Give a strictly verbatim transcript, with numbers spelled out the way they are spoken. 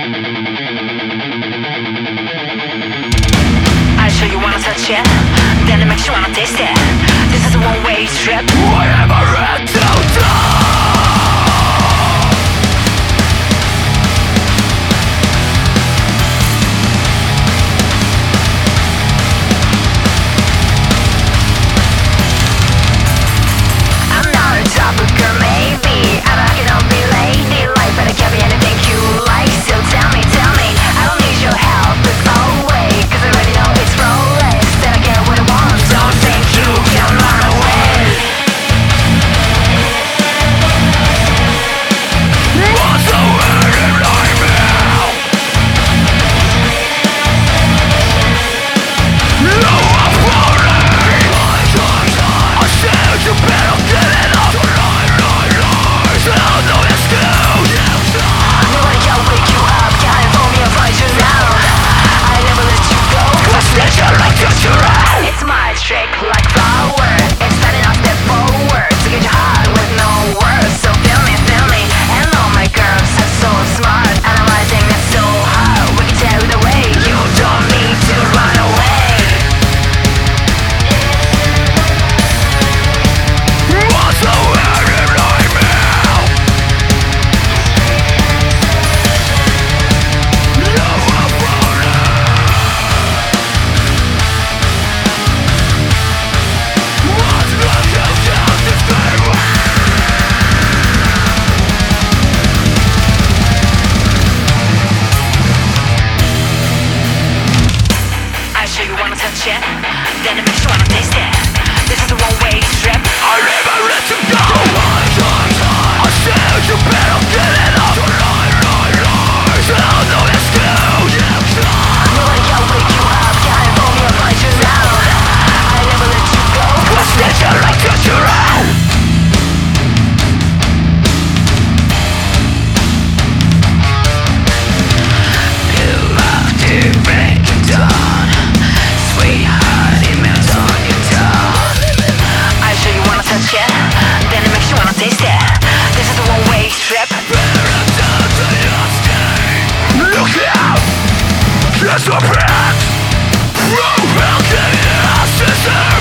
I sure you wanna touch it, then it makes you wanna taste it. This is a one-way trip. I am a red to I'm not a topical, maybe. I'm not gonna be ladylike, but I can be anything you like. So tell me, tell me, I don't need your help. It's always, cause I already know it's Rolex. Then I get what I want, don't think you can run away. What's the word in my mouth? No, I'm falling. I said you better get it up. Lie, lie, lie. So no excuse. Nobody can wake you up, can't inform me, I'll find you now. I never let you go, Cause nature like a giraffe. it's my trick like flower. It's standing up, step forward to get your heart with no words. So feel me, feel me, and all my girls are so smart. Analyzing that's so hard, we can tell the way. You don't need to run away. What's the word in my mouth? No, I'm falling. What's left to tell this thing? I sure you wanna touch it, then it makes you wanna taste it. This is a one-way trip. I never let you go. I said you better get it up. Lie, lie, lie. So no excuse. Nobody can wake you up, can't inform me, I'll find you now. I never let you go. Cause nature like a giraffe. You love to break it down. Sweetheart, it melts on your tongue. I sure you wanna touch it, then it makes you wanna taste it. This is a one-way trip. Look out! There's a path! How can you ask this?